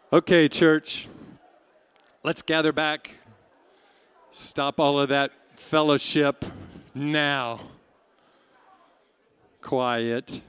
Okay, church, let's gather back. Stop all of that fellowship now. Quiet.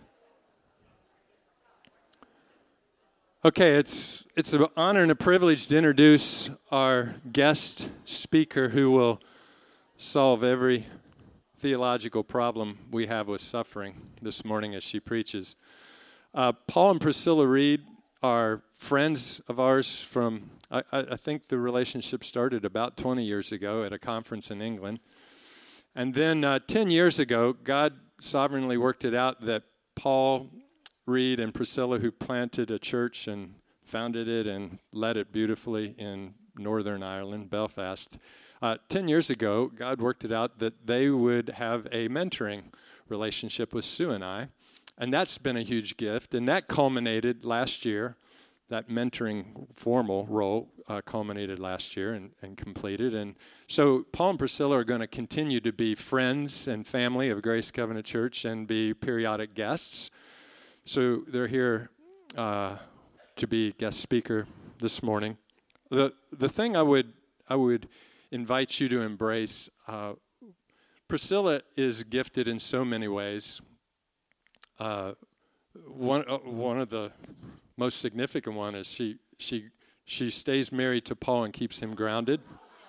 Okay, it's an honor and a privilege to introduce our guest speaker who will solve every theological problem we have with suffering this morning as she preaches. Paul and Priscilla Reed are friends of ours from, I think the relationship started about 20 years ago at a conference in England. And then 10 years ago, God sovereignly worked it out that Paul Reed and Priscilla, who planted a church and founded it and led it beautifully in Northern Ireland, Belfast. 10 years ago, God worked it out that they would have a mentoring relationship with Sue and I. And that's been a huge gift. And that culminated last year. That mentoring formal role culminated last year and completed. And so Paul and Priscilla are going to continue to be friends and family of Grace Covenant Church and be periodic guests. So they're here to be guest speaker this morning. The thing I would invite you to embrace, Priscilla is gifted in so many ways. One of the most significant one is she stays married to Paul and keeps him grounded.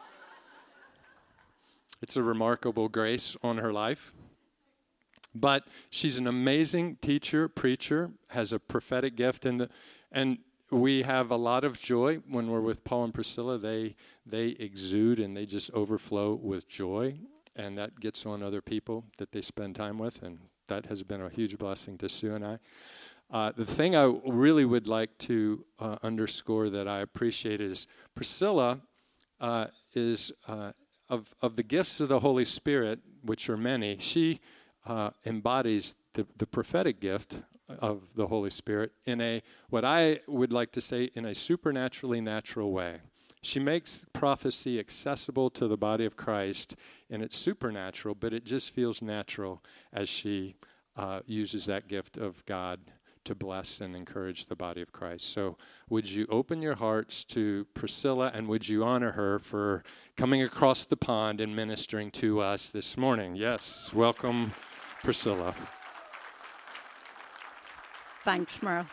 It's a remarkable grace on her life. But she's an amazing teacher, preacher, has a prophetic gift, and we have a lot of joy when we're with Paul and Priscilla. They exude and they just overflow with joy, and that gets on other people that they spend time with, and that has been a huge blessing to Sue and I. The thing I really would like to underscore that I appreciate is Priscilla is of the gifts of the Holy Spirit, which are many. She embodies the prophetic gift of the Holy Spirit in what I would like to say, in a supernaturally natural way. She makes prophecy accessible to the body of Christ, and it's supernatural, but it just feels natural as she uses that gift of God to bless and encourage the body of Christ. So would you open your hearts to Priscilla, and would you honor her for coming across the pond and ministering to us this morning? Yes, welcome, Priscilla. Thanks, Merle.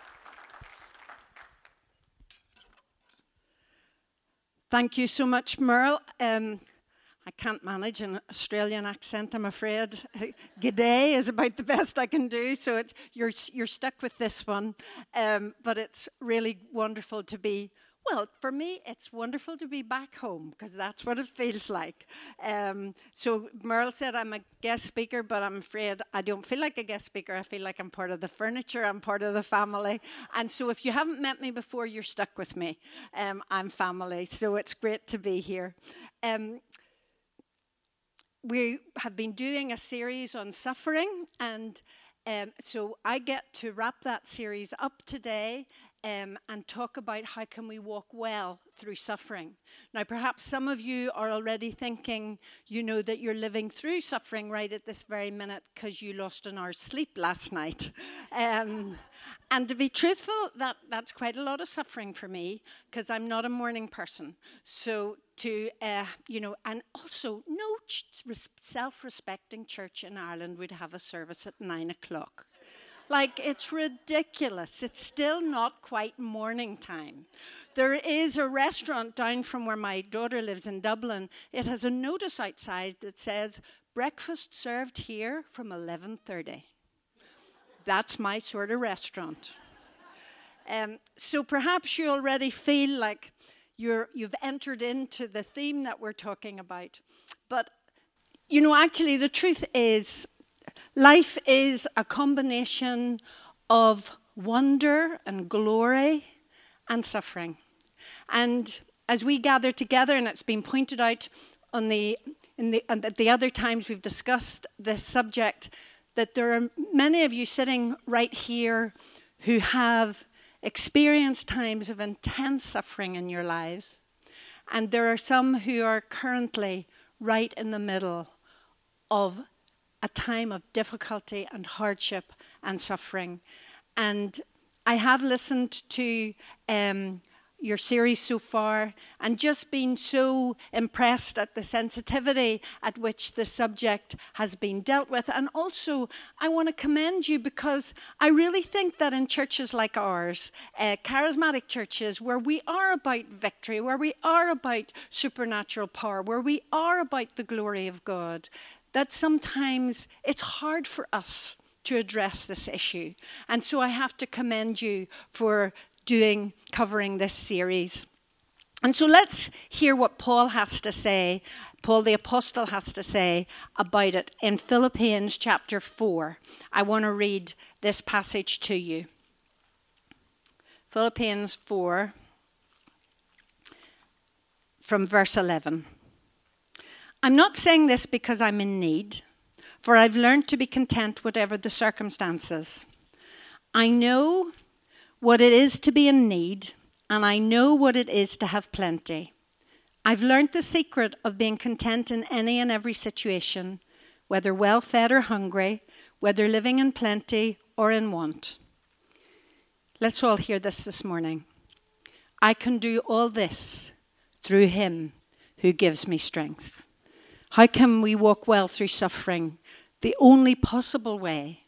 Thank you so much, Merle. I can't manage an Australian accent, I'm afraid. G'day is about the best I can do, so you're stuck with this one. But it's really wonderful to be, well, for me, it's wonderful to be back home, because that's what it feels like. So Merle said I'm a guest speaker, but I'm afraid I don't feel like a guest speaker. I feel like I'm part of the furniture, I'm part of the family. And so if you haven't met me before, you're stuck with me. I'm family, so it's great to be here. We have been doing a series on suffering, and so I get to wrap that series up today and talk about how can we walk well through suffering. Now, perhaps some of you are already thinking, you know, that you're living through suffering right at this very minute because you lost an hour's sleep last night. And to be truthful, that's quite a lot of suffering for me, because I'm not a morning person. So and also no self-respecting church in Ireland would have a service at 9 o'clock. Like, it's ridiculous. It's still not quite morning time. There is a restaurant down from where my daughter lives in Dublin. It has a notice outside that says, breakfast served here from 11:30. That's my sort of restaurant. So perhaps you already feel like you've entered into the theme that we're talking about. But, you know, actually the truth is, life is a combination of wonder and glory and suffering. And as we gather together, and it's been pointed out on the other times we've discussed this subject, that there are many of you sitting right here who have experienced times of intense suffering in your lives. And there are some who are currently right in the middle of a time of difficulty and hardship and suffering. And I have listened to your series so far and just been so impressed at the sensitivity at which the subject has been dealt with. And also, I want to commend you because I really think that in churches like ours, charismatic churches, where we are about victory, where we are about supernatural power, where we are about the glory of God, that sometimes it's hard for us to address this issue. And so I have to commend you for covering this series. And so let's hear what Paul has to say, Paul the Apostle has to say about it in Philippians chapter 4. I want to read this passage to you. Philippians 4 from verse 11. I'm not saying this because I'm in need, for I've learned to be content whatever the circumstances. I know what it is to be in need, and I know what it is to have plenty. I've learned the secret of being content in any and every situation, whether well-fed or hungry, whether living in plenty or in want. Let's all hear this morning. I can do all this through him who gives me strength. How can we walk well through suffering? The only possible way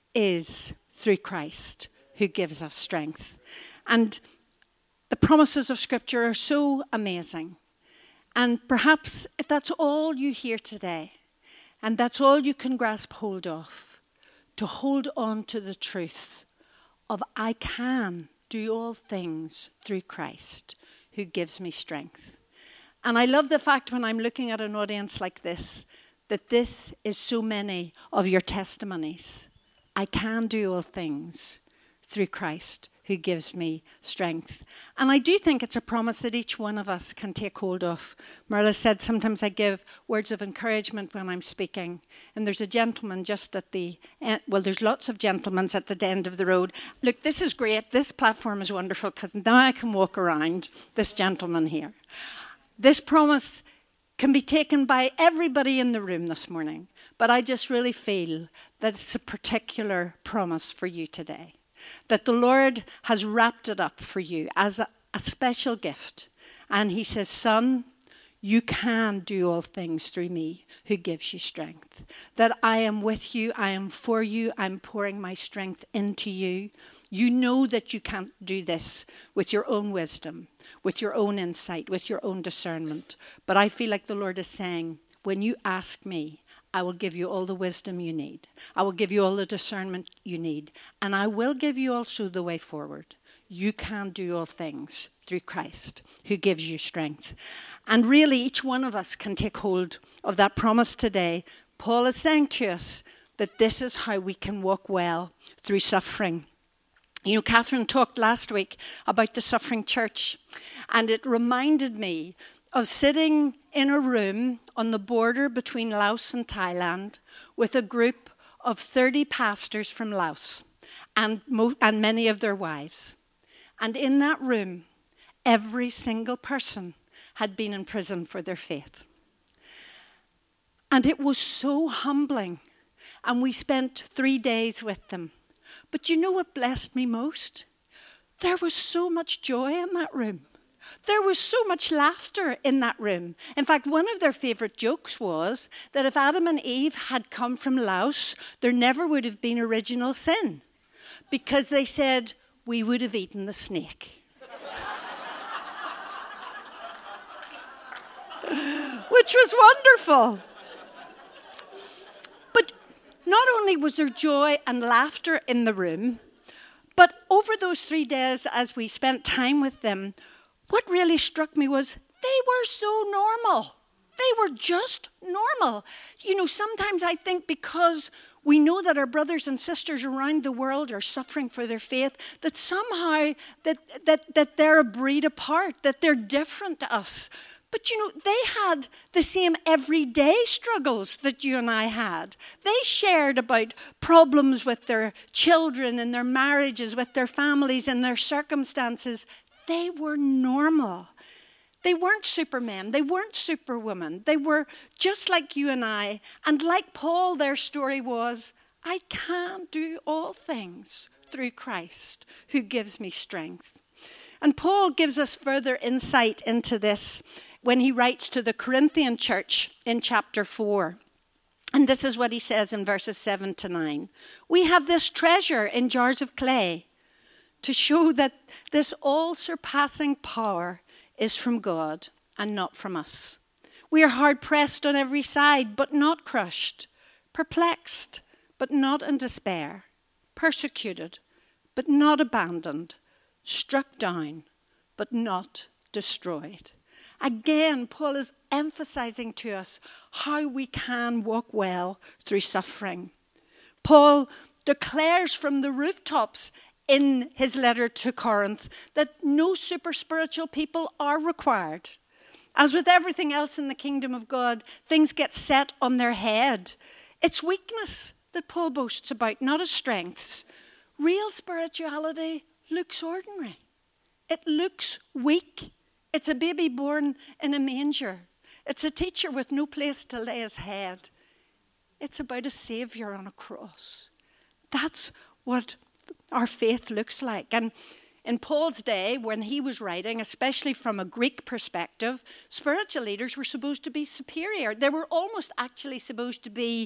is through Christ, who gives us strength. And the promises of Scripture are so amazing. And perhaps if that's all you hear today, and that's all you can grasp hold of, to hold on to the truth of I can do all things through Christ, who gives me strength. And I love the fact when I'm looking at an audience like this, that this is so many of your testimonies. I can do all things through Christ who gives me strength. And I do think it's a promise that each one of us can take hold of. Marla said sometimes I give words of encouragement when I'm speaking. And there's a gentleman just at the end. Well, there's lots of gentlemen at the end of the road. Look, this is great. This platform is wonderful because now I can walk around this gentleman here. This promise can be taken by everybody in the room this morning. But I just really feel that it's a particular promise for you today. That the Lord has wrapped it up for you as a special gift. And he says, son, you can do all things through me who gives you strength. That I am with you, I am for you, I'm pouring my strength into you. You know that you can't do this with your own wisdom, with your own insight, with your own discernment. But I feel like the Lord is saying, when you ask me, I will give you all the wisdom you need. I will give you all the discernment you need. And I will give you also the way forward. You can do all things through Christ who gives you strength. And really, each one of us can take hold of that promise today. Paul is saying to us that this is how we can walk well through suffering. You know, Catherine talked last week about the suffering church. And it reminded me of sitting in a room on the border between Laos and Thailand with a group of 30 pastors from Laos and many of their wives. And in that room, every single person had been in prison for their faith. And it was so humbling. And we spent 3 days with them. But you know what blessed me most? There was so much joy in that room. There was so much laughter in that room. In fact, one of their favorite jokes was that if Adam and Eve had come from Laos, there never would have been original sin. Because they said, we would have eaten the snake. Which was wonderful. But not only was there joy and laughter in the room, but over those 3 days as we spent time with them, what really struck me was they were so normal. They were just normal. You know, sometimes I think because we know that our brothers and sisters around the world are suffering for their faith, that somehow that they're a breed apart, that they're different to us. But you know, they had the same everyday struggles that you and I had. They shared about problems with their children and their marriages, with their families and their circumstances. They were normal. They weren't supermen. They weren't superwomen. They were just like you and I. And like Paul, their story was, I can do all things through Christ who gives me strength. And Paul gives us further insight into this when he writes to the Corinthian church in chapter 4. And this is what he says in verses 7 to 9. We have this treasure in jars of clay to show that this all-surpassing power is from God and not from us. We are hard-pressed on every side, but not crushed, perplexed, but not in despair, persecuted, but not abandoned, struck down, but not destroyed. Again, Paul is emphasizing to us how we can walk well through suffering. Paul declares from the rooftops in his letter to Corinth that no super spiritual people are required. As with everything else in the kingdom of God, things get set on their head. It's weakness that Paul boasts about, not his strengths. Real spirituality looks ordinary. It looks weak. It's a baby born in a manger. It's a teacher with no place to lay his head. It's about a Savior on a cross. That's what our faith looks like. And in Paul's day, when he was writing, especially from a Greek perspective, spiritual leaders were supposed to be superior. They were almost actually supposed to be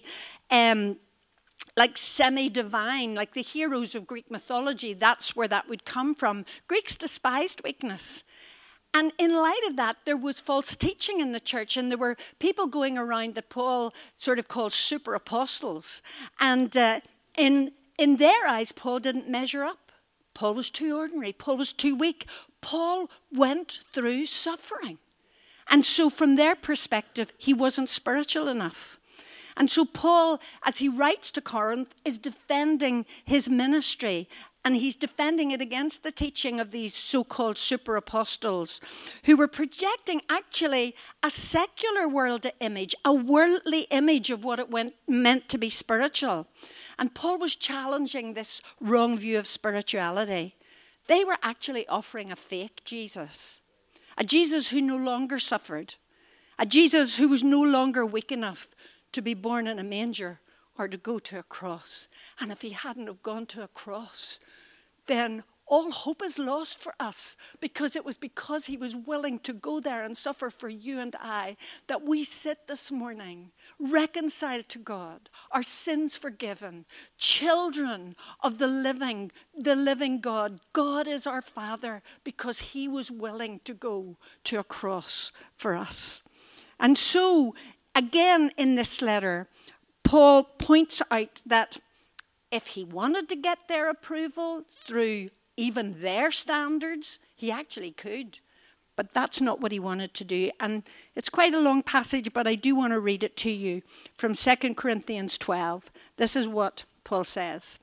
like semi-divine, like the heroes of Greek mythology. That's where that would come from. Greeks despised weakness. And in light of that, there was false teaching in the church, and there were people going around that Paul sort of called super apostles. And in their eyes, Paul didn't measure up. Paul was too ordinary. Paul was too weak. Paul went through suffering. And so from their perspective, he wasn't spiritual enough. And so Paul, as he writes to Corinth, is defending his ministry. And he's defending it against the teaching of these so-called super apostles who were projecting actually a secular world image, a worldly image of what it meant to be spiritual. And Paul was challenging this wrong view of spirituality. They were actually offering a fake Jesus, a Jesus who no longer suffered, a Jesus who was no longer weak enough to be born in a manger or to go to a cross. And if he hadn't have gone to a cross, then all hope is lost for us, because it was because he was willing to go there and suffer for you and I that we sit this morning reconciled to God, our sins forgiven, children of the living God. God is our Father because he was willing to go to a cross for us. And so, again in this letter, Paul points out that if he wanted to get their approval through even their standards, he actually could. But that's not what he wanted to do. And it's quite a long passage, but I do want to read it to you from 2 Corinthians 12. This is what Paul says.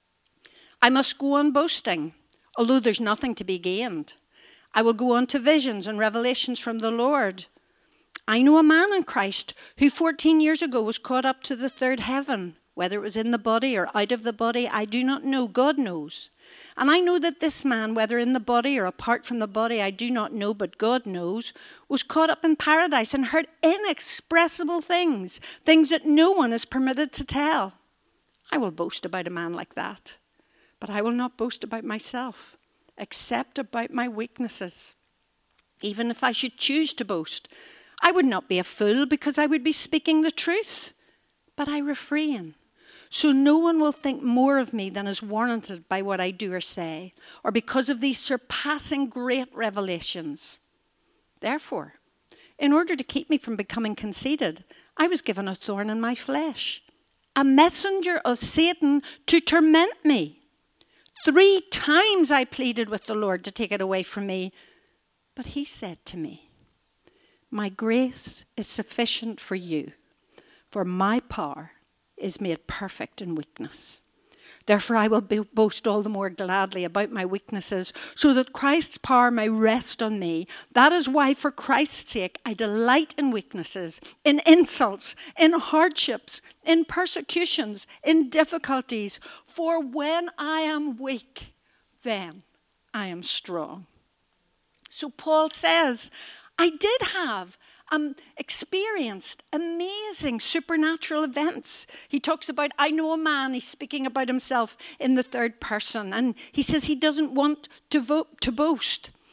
I must go on boasting, although there's nothing to be gained. I will go on to visions and revelations from the Lord. I know a man in Christ who 14 years ago was caught up to the third heaven. Whether it was in the body or out of the body, I do not know. God knows. And I know that this man, whether in the body or apart from the body, I do not know, but God knows, was caught up in paradise and heard inexpressible things, things that no one is permitted to tell. I will boast about a man like that, but I will not boast about myself, except about my weaknesses. Even if I should choose to boast, I would not be a fool, because I would be speaking the truth, but I refrain. So no one will think more of me than is warranted by what I do or say, or because of these surpassing great revelations. Therefore, in order to keep me from becoming conceited, I was given a thorn in my flesh, a messenger of Satan to torment me. 3 times I pleaded with the Lord to take it away from me, but he said to me, my grace is sufficient for you, for my power is made perfect in weakness. Therefore, I will boast all the more gladly about my weaknesses, so that Christ's power may rest on me. That is why, for Christ's sake, I delight in weaknesses, in insults, in hardships, in persecutions, in difficulties. For when I am weak, then I am strong. So Paul says, I did have experienced amazing supernatural events. He talks about, I know a man, he's speaking about himself in the third person, and he says he doesn't want to boast.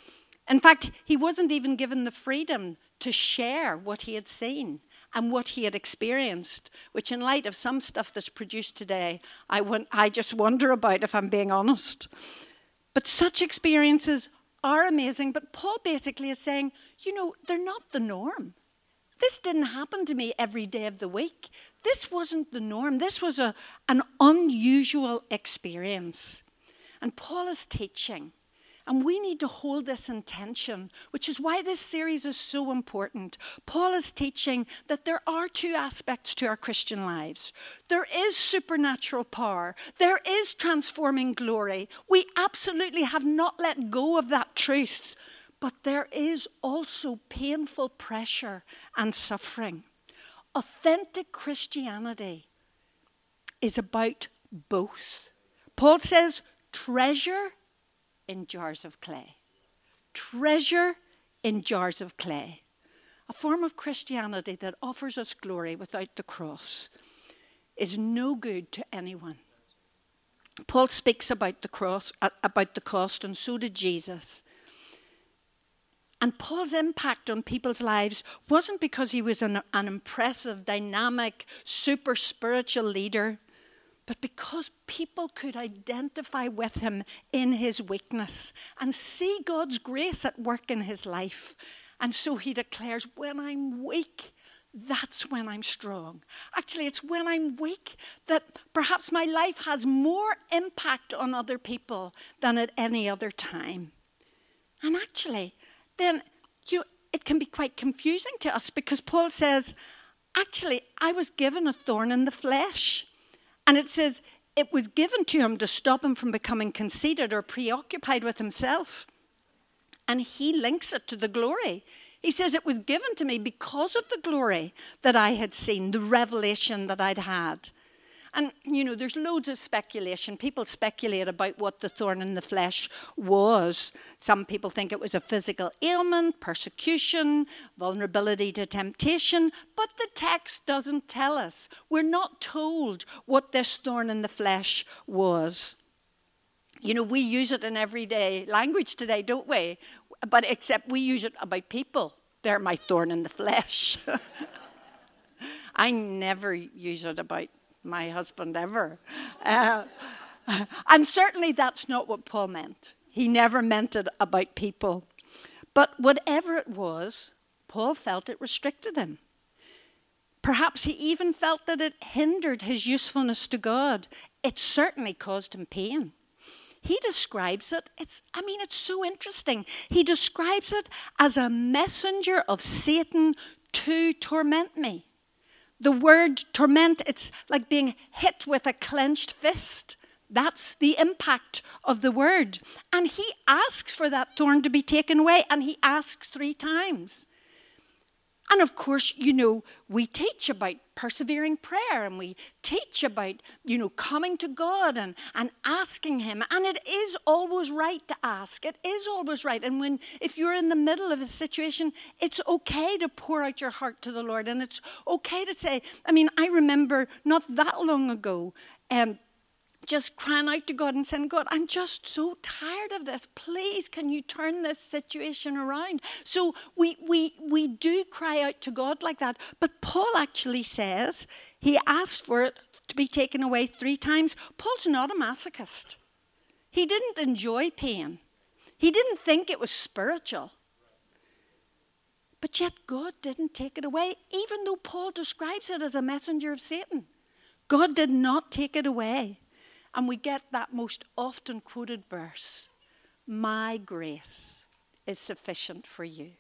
In fact, he wasn't even given the freedom to share what he had seen and what he had experienced, which in light of some stuff that's produced today, I just wonder about, if I'm being honest. But such experiences are amazing. But Paul basically is saying, they're not the norm. This didn't happen to me every day of the week. This wasn't the norm. This was an unusual experience. And Paul is teaching. And we need to hold this in tension, which is why this series is so important. Paul is teaching that there are two aspects to our Christian lives. There is supernatural power. There is transforming glory. We absolutely have not let go of that truth. But there is also painful pressure and suffering. Authentic Christianity is about both. Paul says, treasure in jars of clay. Treasure in jars of clay. A form of Christianity that offers us glory without the cross is no good to anyone. Paul speaks about the cross, about the cost, and so did Jesus. And Paul's impact on people's lives wasn't because he was an impressive, dynamic, super spiritual leader, but because people could identify with him in his weakness and see God's grace at work in his life. And so he declares, when I'm weak, that's when I'm strong. Actually, it's when I'm weak that perhaps my life has more impact on other people than at any other time. And actually, then it can be quite confusing to us because Paul says, actually, I was given a thorn in the flesh. And it says it was given to him to stop him from becoming conceited or preoccupied with himself. And he links it to the glory. He says it was given to me because of the glory that I had seen, the revelation that I'd had. And, there's loads of speculation. People speculate about what the thorn in the flesh was. Some people think it was a physical ailment, persecution, vulnerability to temptation. But the text doesn't tell us. We're not told what this thorn in the flesh was. We use it in everyday language today, don't we? But except we use it about people. They're my thorn in the flesh. I never use it about my husband ever. And certainly that's not what Paul meant. He never meant it about people. But whatever it was, Paul felt it restricted him. Perhaps he even felt that it hindered his usefulness to God. It certainly caused him pain. He describes it, it's so interesting. He describes it as a messenger of Satan to torment me. The word torment, it's like being hit with a clenched fist. That's the impact of the word. And he asks for that thorn to be taken away, and he asks 3 times. And of course, we teach about persevering prayer, and we teach about, coming to God and asking him. And it is always right to ask. It is always right. And if you're in the middle of a situation, it's okay to pour out your heart to the Lord. And it's okay to say, I remember not that long ago, just crying out to God and saying, God, I'm just so tired of this. Please, can you turn this situation around? So we do cry out to God like that. But Paul actually says he asked for it to be taken away 3 times. Paul's not a masochist. He didn't enjoy pain. He didn't think it was spiritual. But yet God didn't take it away, even though Paul describes it as a messenger of Satan. God did not take it away. And we get that most often quoted verse, my grace is sufficient for you.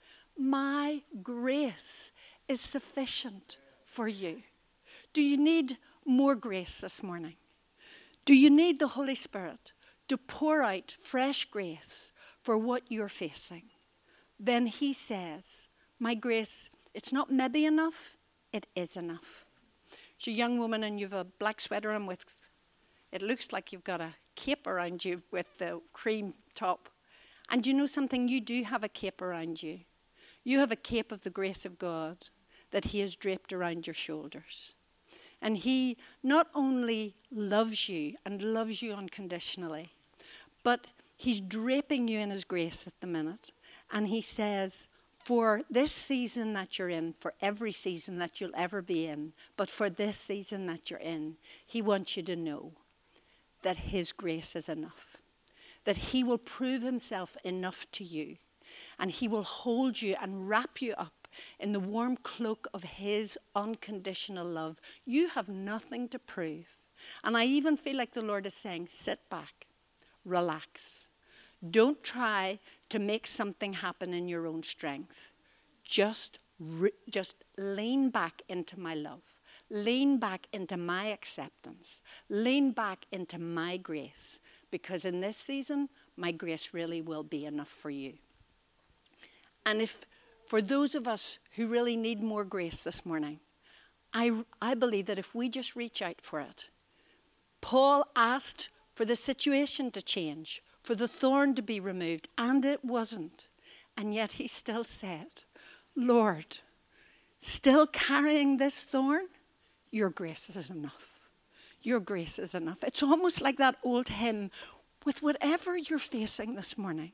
My grace is sufficient for you. Do you need more grace this morning? Do you need the Holy Spirit to pour out fresh grace for what you're facing? Then he says, my grace, it's not maybe enough, it is enough. She's a young woman and you've a black sweater on with, it looks like you've got a cape around you with the cream top. And you know something? You do have a cape around you. You have a cape of the grace of God that he has draped around your shoulders. And he not only loves you and loves you unconditionally, but he's draping you in his grace at the minute. And he says, for this season that you're in, for every season that you'll ever be in, but for this season that you're in, he wants you to know that his grace is enough, that he will prove himself enough to you, and he will hold you and wrap you up in the warm cloak of his unconditional love. You have nothing to prove. And I even feel like the Lord is saying, sit back, relax. Don't try to make something happen in your own strength. Just lean back into my love. Lean back into my acceptance. Lean back into my grace. Because in this season, my grace really will be enough for you. And if for those of us who really need more grace this morning, I believe that if we just reach out for it. Paul asked for the situation to change, for the thorn to be removed, and it wasn't. And yet he still said, Lord, still carrying this thorn, your grace is enough. Your grace is enough. It's almost like that old hymn, with whatever you're facing this morning,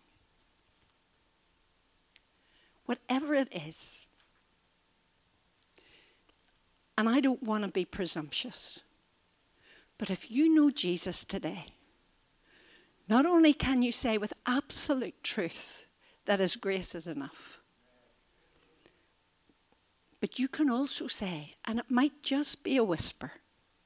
whatever it is. And I don't want to be presumptuous, but if you know Jesus today, not only can you say with absolute truth that his grace is enough, but you can also say, and it might just be a whisper,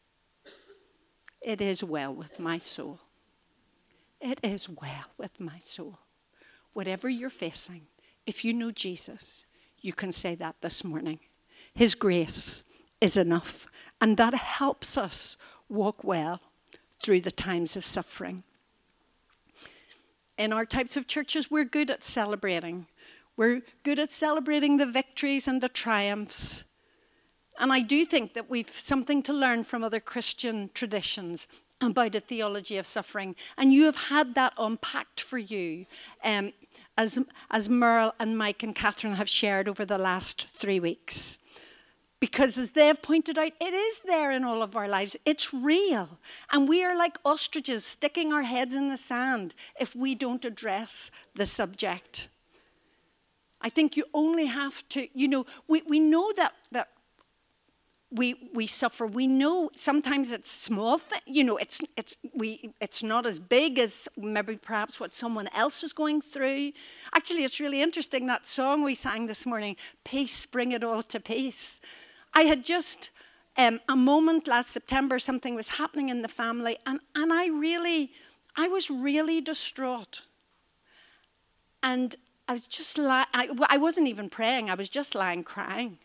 it is well with my soul. It is well with my soul. Whatever you're facing, if you know Jesus, you can say that this morning. His grace is enough, and that helps us walk well through the times of suffering. In our types of churches, we're good at celebrating. We're good at celebrating the victories and the triumphs. And I do think that we've something to learn from other Christian traditions about a theology of suffering. And you have had that unpacked for you, as Merle and Mike and Catherine have shared over the last 3 weeks. Because as they've pointed out, it is there in all of our lives. It's real. And we are like ostriches sticking our heads in the sand if we don't address the subject. I think you only have to, we know that we suffer. We know sometimes it's small thing, it's not as big as maybe perhaps what someone else is going through. Actually, it's really interesting, that song we sang this morning, Peace, Bring It All to Peace. I had just a moment last September, something was happening in the family, and I was really distraught. And I was just I wasn't even praying, I was just lying crying.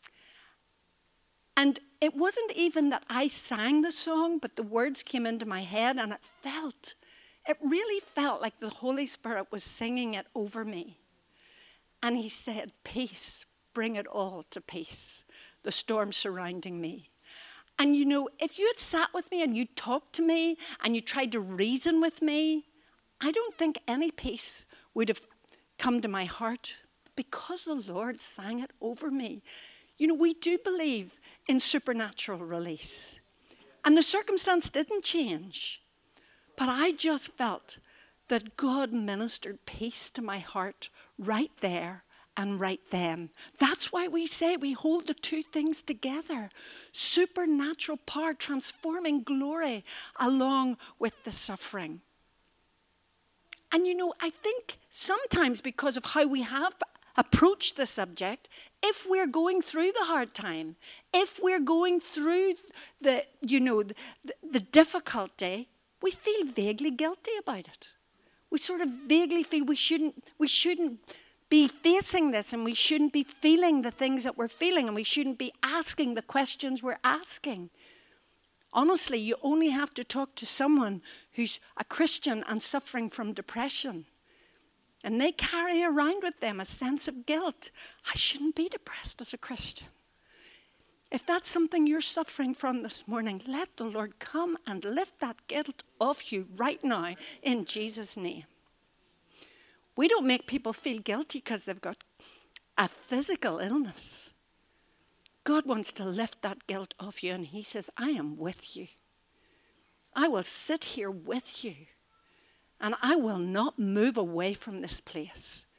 And it wasn't even that I sang the song, but the words came into my head, and it really felt like the Holy Spirit was singing it over me. And he said, peace, bring it all to peace, the storm surrounding me. And if you had sat with me and you talked to me and you tried to reason with me, I don't think any peace would have come to my heart, because the Lord sang it over me. We do believe in supernatural release. And the circumstance didn't change. But I just felt that God ministered peace to my heart right there and right then. That's why we say we hold the two things together. Supernatural power, transforming glory along with the suffering. And I think sometimes because of how we have approached the subject, if we're going through the hard time, if we're going through the difficulty, we feel vaguely guilty about it. We sort of vaguely feel we shouldn't be facing this, and we shouldn't be feeling the things that we're feeling, and we shouldn't be asking the questions we're asking. Honestly, you only have to talk to someone who's a Christian and suffering from depression. And they carry around with them a sense of guilt. I shouldn't be depressed as a Christian. If that's something you're suffering from this morning, let the Lord come and lift that guilt off you right now in Jesus' name. We don't make people feel guilty because they've got a physical illness. God wants to lift that guilt off you, and he says, I am with you. I will sit here with you, and I will not move away from this place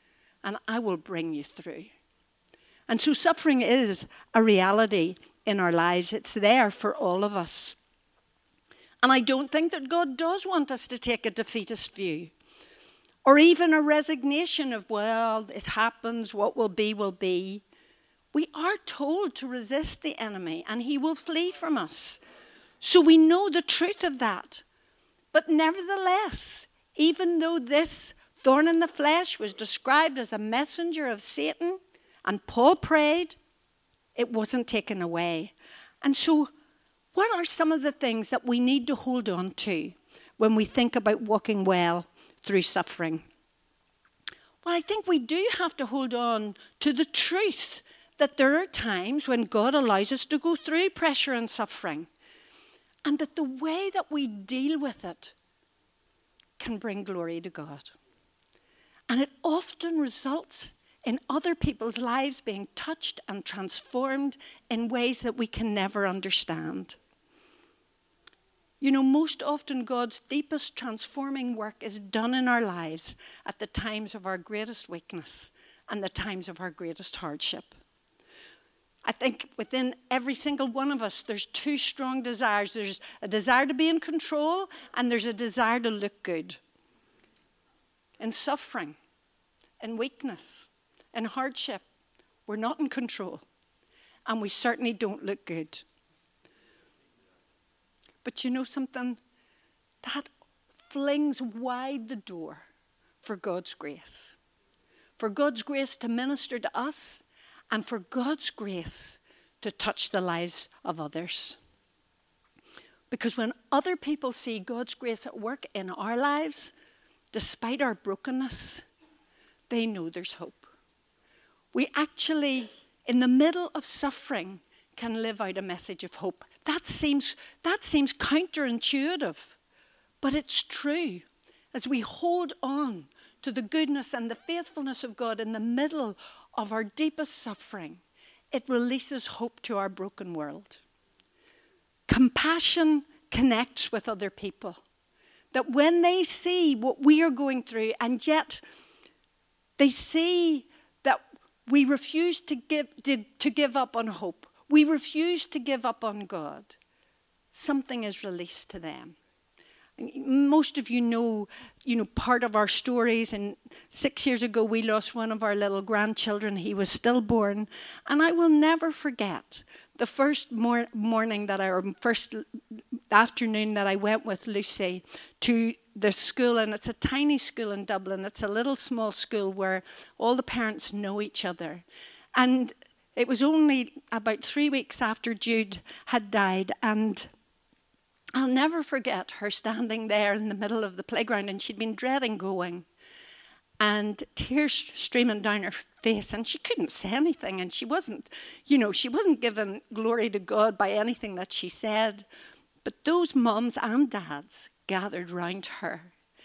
and I will bring you through. And so suffering is a reality in our lives. It's there for all of us. And I don't think that God does want us to take a defeatist view, or even a resignation of, well, it happens, what will be will be. We are told to resist the enemy and he will flee from us. So we know the truth of that. But nevertheless, even though this thorn in the flesh was described as a messenger of Satan, and Paul prayed, it wasn't taken away. And so what are some of the things that we need to hold on to when we think about walking well through suffering? Well, I think we do have to hold on to the truth that there are times when God allows us to go through pressure and suffering, and that the way that we deal with it can bring glory to God. And it often results in other people's lives being touched and transformed in ways that we can never understand. You know, most often God's deepest transforming work is done in our lives at the times of our greatest weakness and the times of our greatest hardship. I think within every single one of us, there's two strong desires. There's a desire to be in control, and there's a desire to look good. In suffering, in weakness, in hardship, we're not in control, and we certainly don't look good. But you know something? That flings wide the door for God's grace. For God's grace to minister to us, and for God's grace to touch the lives of others. Because when other people see God's grace at work in our lives, despite our brokenness, they know there's hope. We actually, in the middle of suffering, can live out a message of hope. That seems counterintuitive, but it's true. As we hold on to the goodness and the faithfulness of God in the middle of our deepest suffering, it releases hope to our broken world. Compassion connects with other people. That when they see what we are going through, and yet they see that we refuse to give up on hope, we refuse to give up on God, something is released to them. Most of you know part of our stories. And 6 years ago, we lost one of our little grandchildren. He was stillborn. And I will never forget the first first afternoon that I went with Lucy to the school. And it's a tiny school in Dublin. It's a little small school where all the parents know each other. And it was only about 3 weeks after Jude had died, and I'll never forget her standing there in the middle of the playground, and she'd been dreading going, and tears streaming down her face, and she couldn't say anything, and she wasn't giving glory to God by anything that she said. But those mums and dads gathered round her,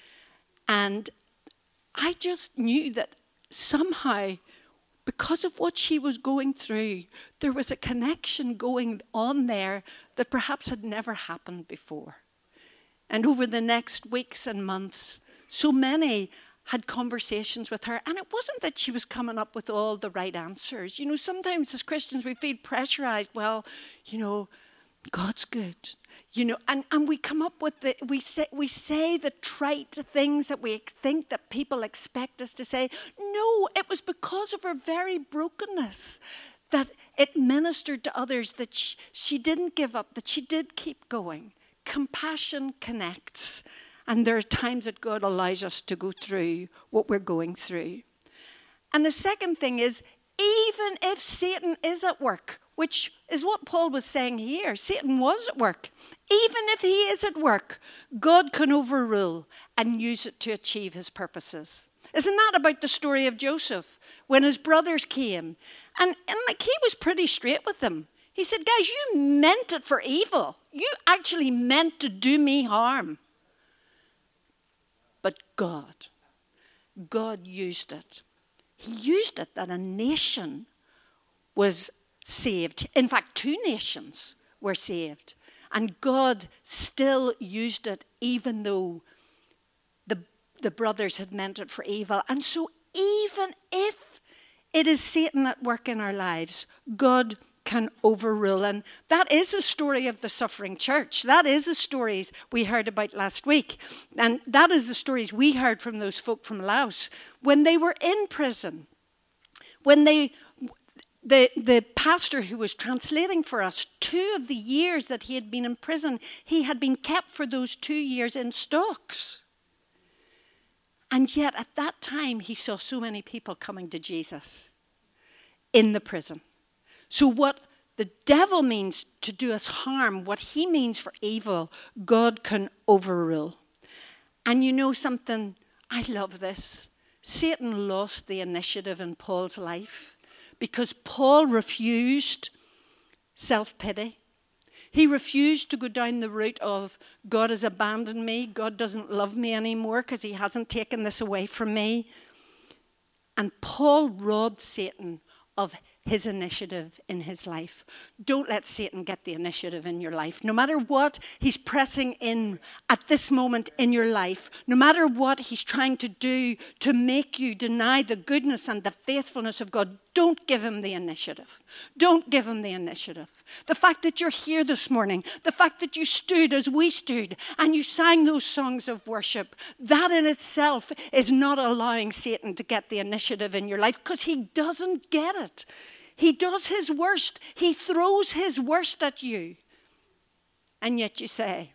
and I just knew that somehow, because of what she was going through, there was a connection going on there that perhaps had never happened before. And over the next weeks and months, so many had conversations with her. And it wasn't that she was coming up with all the right answers. You know, sometimes as Christians we feel pressurized. Well, God's good. And we come up with we say the trite things that we think that people expect us to say. No, it was because of her very brokenness that it ministered to others, that she didn't give up, that she did keep going. Compassion connects. And there are times that God allows us to go through what we're going through. And the second thing is, even if Satan is at work, which is what Paul was saying here. Satan was at work. Even if he is at work, God can overrule and use it to achieve his purposes. Isn't that about the story of Joseph when his brothers came? And he was pretty straight with them. He said, guys, you meant it for evil. You actually meant to do me harm. But God used it. He used it that a nation was saved. In fact, 2 nations were saved. And God still used it even though the brothers had meant it for evil. And so even if it is Satan at work in our lives, God can overrule. And that is the story of the suffering church. That is the stories we heard about last week. And that is the stories we heard from those folk from Laos. When they were in prison, when the pastor who was translating for us, 2 of the years that he had been in prison, he had been kept for those 2 years in stocks. And yet at that time, he saw so many people coming to Jesus in the prison. So what the devil means to do us harm, what he means for evil, God can overrule. And you know something? I love this. Satan lost the initiative in Paul's life because Paul refused self-pity. He refused to go down the route of God has abandoned me, God doesn't love me anymore because he hasn't taken this away from me. And Paul robbed Satan of his initiative in his life. Don't let Satan get the initiative in your life. No matter what he's pressing in at this moment in your life, no matter what he's trying to do to make you deny the goodness and the faithfulness of God, don't give him the initiative. Don't give him the initiative. The fact that you're here this morning, the fact that you stood as we stood and you sang those songs of worship, that in itself is not allowing Satan to get the initiative in your life because he doesn't get it. He does his worst. He throws his worst at you. And yet you say,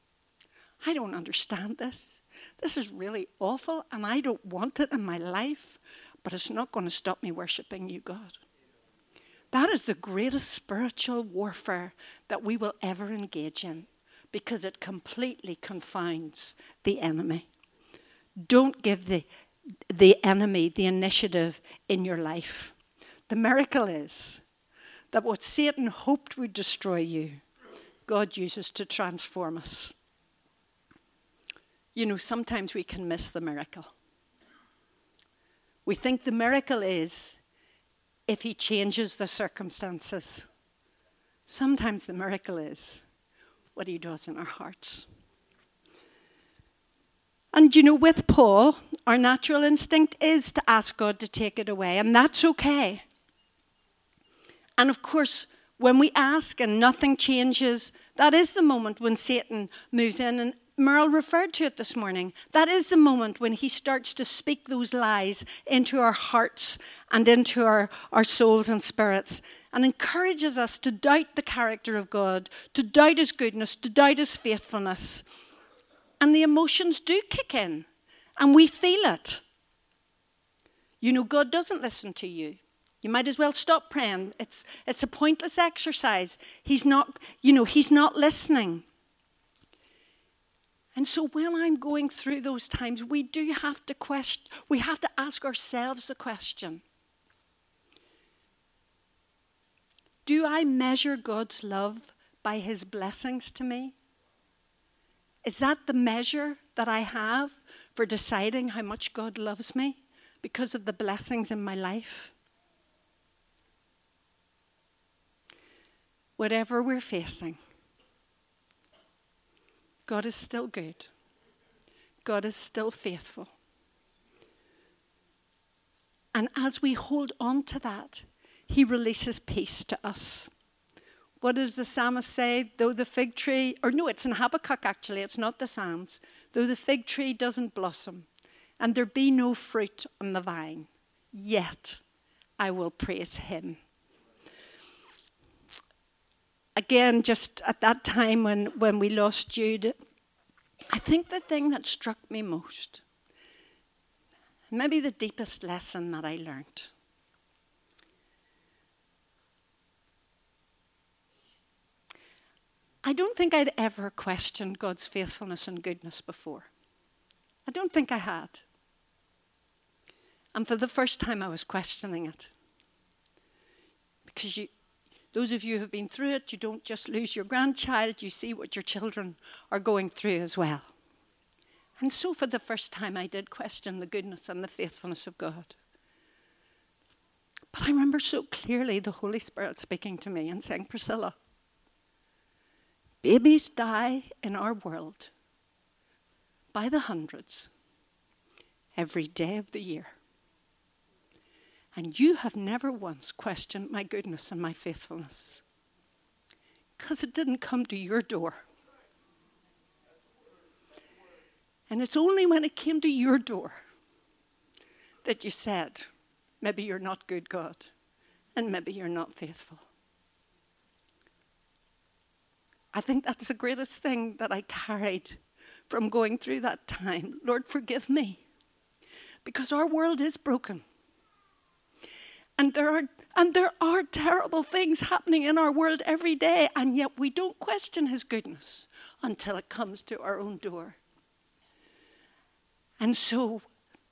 I don't understand this. This is really awful and I don't want it in my life. But it's not going to stop me worshiping you, God. That is the greatest spiritual warfare that we will ever engage in because it completely confounds the enemy. Don't give the enemy the initiative in your life. The miracle is that what Satan hoped would destroy you, God uses to transform us. You know, sometimes we can miss the miracle. We think the miracle is if he changes the circumstances. Sometimes the miracle is what he does in our hearts. And you know, with Paul, our natural instinct is to ask God to take it away, and that's okay. And of course, when we ask and nothing changes, that is the moment when Satan moves in. And Merle referred to it this morning. That is the moment when he starts to speak those lies into our hearts and into our souls and spirits and encourages us to doubt the character of God, to doubt his goodness, to doubt his faithfulness. And the emotions do kick in and we feel it. You know, God doesn't listen to you. You might as well stop praying. It's a pointless exercise. He's not listening. And so when I'm going through those times, we do have to we have to ask ourselves the question. Do I measure God's love by his blessings to me? Is that the measure that I have for deciding how much God loves me because of the blessings in my life? Whatever we're facing, God is still good. God is still faithful. And as we hold on to that, he releases peace to us. What does the psalmist say? Though the fig tree, or no, it's in Habakkuk actually, it's not the Psalms. Though the fig tree doesn't blossom, and there be no fruit on the vine, yet I will praise him. Again, just at that time when we lost Jude, I think the thing that struck me most, maybe the deepest lesson that I learned, I don't think I'd ever questioned God's faithfulness and goodness before. I don't think I had. And for the first time I was questioning it. Because those of you who have been through it, you don't just lose your grandchild, you see what your children are going through as well. And so for the first time, I did question the goodness and the faithfulness of God. But I remember so clearly the Holy Spirit speaking to me and saying, Priscilla, babies die in our world by the hundreds every day of the year. And you have never once questioned my goodness and my faithfulness. Because it didn't come to your door. And it's only when it came to your door that you said, maybe you're not good, God, and maybe you're not faithful. I think that's the greatest thing that I carried from going through that time. Lord, forgive me. Because our world is broken. And there are terrible things happening in our world every day, and yet we don't question his goodness until it comes to our own door. And so,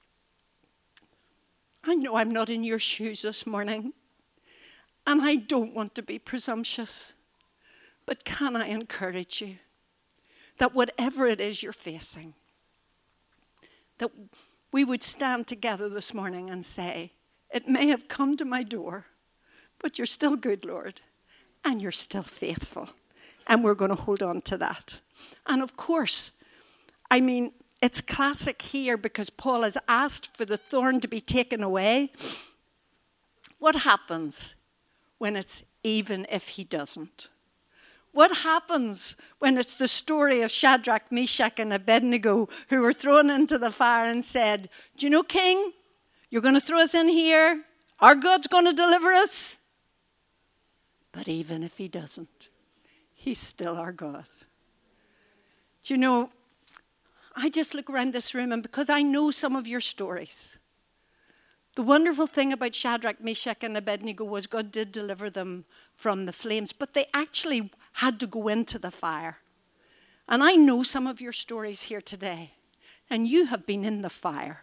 I know I'm not in your shoes this morning, and I don't want to be presumptuous, but can I encourage you that whatever it is you're facing, that we would stand together this morning and say, it may have come to my door, but you're still good, Lord, and you're still faithful, and we're going to hold on to that. And of course, I mean, it's classic here because Paul has asked for the thorn to be taken away. What happens when it's even if he doesn't? What happens when it's the story of Shadrach, Meshach, and Abednego who were thrown into the fire and said, do you know, King, you're going to throw us in here. Our God's going to deliver us. But even if he doesn't, he's still our God. Do you know, I just look around this room, and because I know some of your stories, the wonderful thing about Shadrach, Meshach, and Abednego was God did deliver them from the flames, but they actually had to go into the fire. And I know some of your stories here today, and you have been in the fire.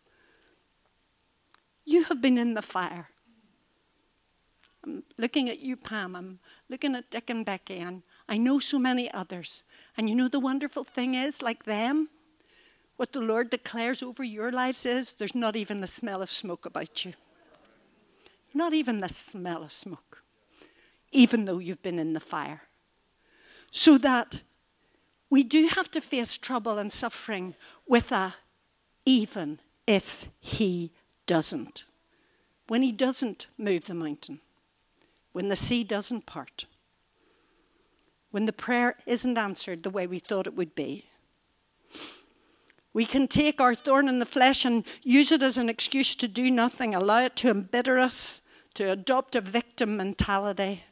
You have been in the fire. I'm looking at you, Pam. I'm looking at Dick and Becky, and I know so many others. And you know the wonderful thing is, like them, what the Lord declares over your lives is, there's not even the smell of smoke about you. Not even the smell of smoke, even though you've been in the fire. So that we do have to face trouble and suffering with a even if he doesn't. When he doesn't move the mountain. When the sea doesn't part. When the prayer isn't answered the way we thought it would be. We can take our thorn in the flesh and use it as an excuse to do nothing, allow it to embitter us, to adopt a victim mentality.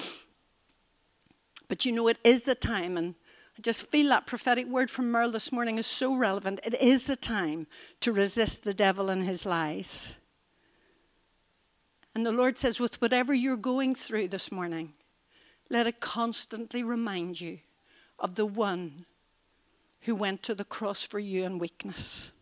But you know, it is the time, and I just feel that prophetic word from Merle this morning is so relevant. It is the time to resist the devil and his lies. And the Lord says, with whatever you're going through this morning, let it constantly remind you of the one who went to the cross for you in weakness.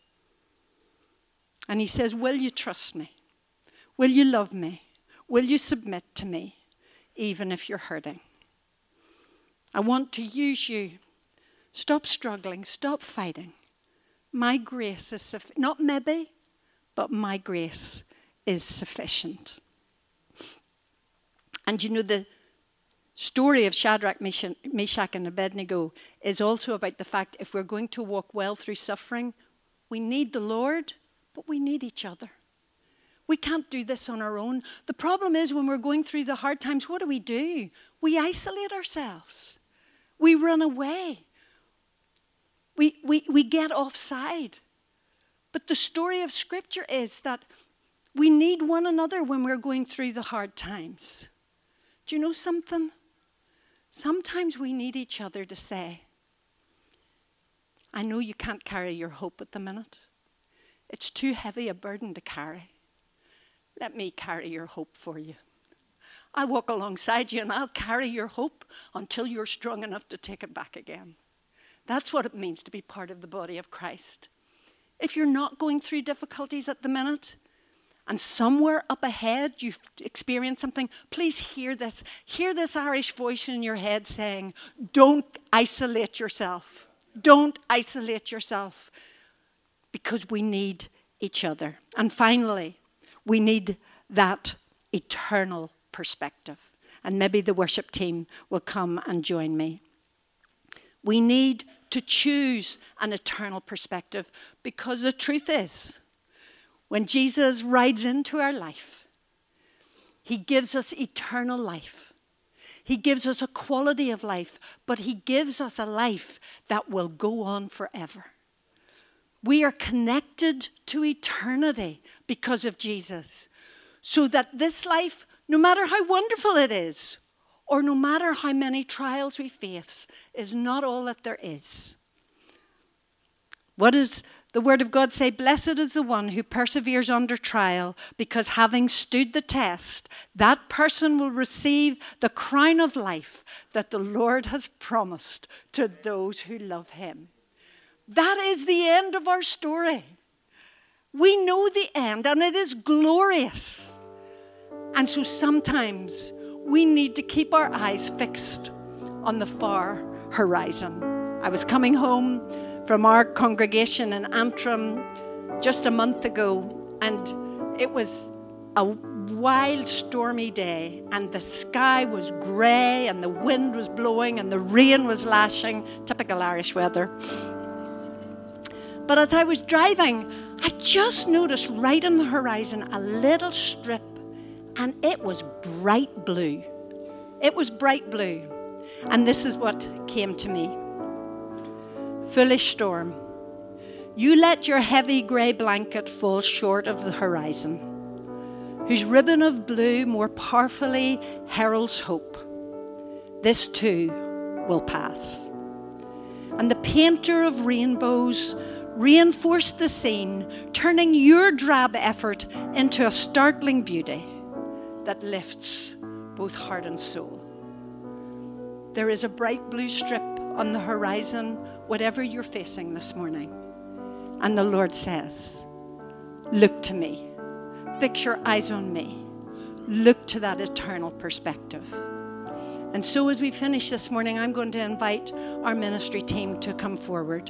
And he says, will you trust me? Will you love me? Will you submit to me, even if you're hurting? I want to use you. Stop struggling. Stop fighting. My grace is sufficient. Not maybe, but my grace is sufficient. And you know, the story of Shadrach, Meshach, and Abednego is also about the fact if we're going to walk well through suffering, we need the Lord, but we need each other. We can't do this on our own. The problem is when we're going through the hard times, what do? We isolate ourselves. We run away. We get offside. But the story of Scripture is that we need one another when we're going through the hard times. Do you know something? Sometimes we need each other to say, I know you can't carry your hope at the minute. It's too heavy a burden to carry. Let me carry your hope for you. I'll walk alongside you and I'll carry your hope until you're strong enough to take it back again. That's what it means to be part of the body of Christ. If you're not going through difficulties at the minute, and somewhere up ahead you've experienced something, please hear this. Hear this Irish voice in your head saying, don't isolate yourself. Don't isolate yourself. Because we need each other. And finally, we need that eternal perspective. And maybe the worship team will come and join me. We need to choose an eternal perspective because the truth is, When Jesus rides into our life, he gives us eternal life. He gives us a quality of life, but he gives us a life that will go on forever. We are connected to eternity because of Jesus. So that this life, no matter how wonderful it is, or no matter how many trials we face, is not all that there is. What does the Word of God say? Blessed is the one who perseveres under trial, because having stood the test, that person will receive the crown of life that the Lord has promised to those who love him. That is the end of our story. We know the end, and it is glorious. And so sometimes we need to keep our eyes fixed on the far horizon. I was coming home from our congregation in Antrim just a month ago, and it was a wild stormy day, and the sky was grey, and the wind was blowing, and the rain was lashing, typical Irish weather. But as I was driving, I just noticed right on the horizon a little strip, and it was bright blue. It was bright blue. And this is what came to me. Foolish storm, you let your heavy grey blanket fall short of the horizon, whose ribbon of blue more powerfully heralds hope. This too will pass. And the painter of rainbows reinforced the scene, turning your drab effort into a startling beauty that lifts both heart and soul. There is a bright blue strip on the horizon, whatever you're facing this morning. And the Lord says, look to me. Fix your eyes on me. Look to that eternal perspective. And so as we finish this morning, I'm going to invite our ministry team to come forward.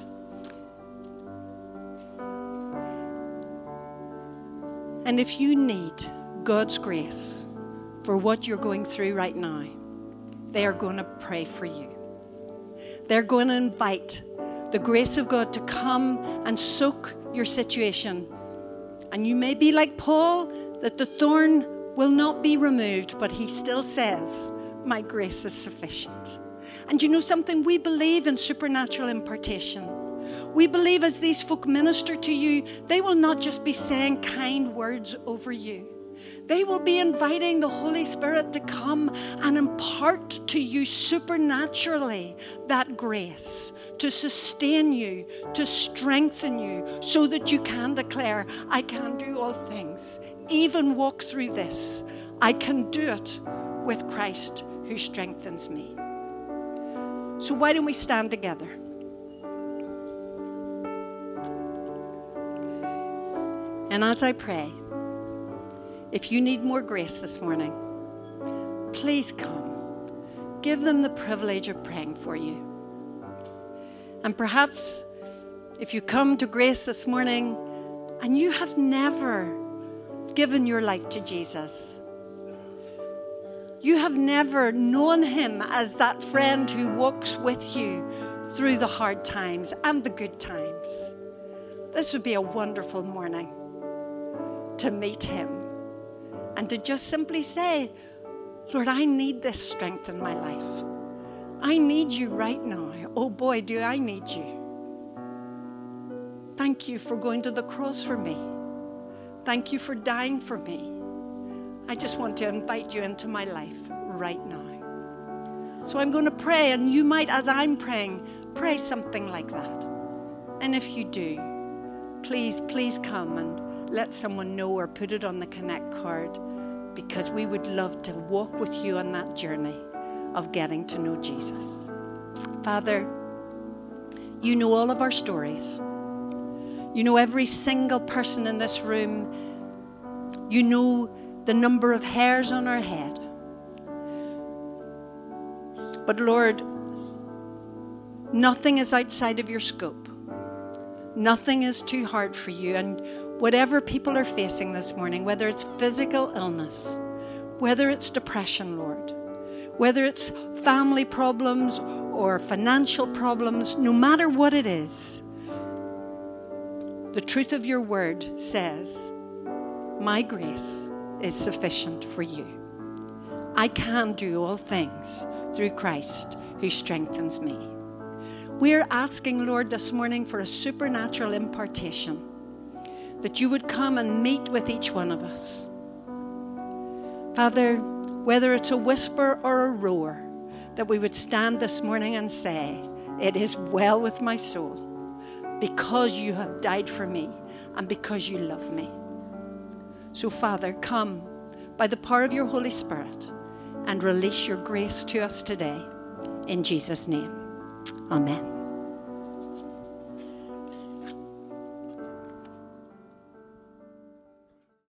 And if you need God's grace for what you're going through right now, they are going to pray for you. They're going to invite the grace of God to come and soak your situation. And you may be like Paul, that the thorn will not be removed, but he still says, my grace is sufficient. And you know something? We believe in supernatural impartation. We believe as these folk minister to you, they will not just be saying kind words over you. They will be inviting the Holy Spirit to come and impart to you supernaturally that grace to sustain you, to strengthen you, so that you can declare, I can do all things, even walk through this. I can do it with Christ who strengthens me. So why don't we stand together? And as I pray, if you need more grace this morning, please come. Give them the privilege of praying for you. And perhaps if you come to Grace this morning and you have never given your life to Jesus, you have never known him as that friend who walks with you through the hard times and the good times, this would be a wonderful morning to meet him and to just simply say, Lord, I need this strength in my life. I need you right now. Oh boy, do I need you. Thank you for going to the cross for me. Thank you for dying for me. I just want to invite you into my life right now. So I'm going to pray, and you might, as I'm praying, pray something like that. And if you do, please come and let someone know or put it on the Connect card, because we would love to walk with you on that journey of getting to know Jesus. Father, you know all of our stories. You know every single person in this room. You know the number of hairs on our head. But Lord, nothing is outside of your scope. Nothing is too hard for you. And whatever people are facing this morning, whether it's physical illness, whether it's depression, Lord, whether it's family problems or financial problems, no matter what it is, the truth of your word says My grace is sufficient for you. I can do all things through Christ who strengthens me. We're asking, Lord, this morning for a supernatural impartation, that you would come and meet with each one of us. Father, whether it's a whisper or a roar, that we would stand this morning and say, it is well with my soul, because you have died for me and because you love me. So, Father, come by the power of your Holy Spirit and release your grace to us today. In Jesus' name, amen.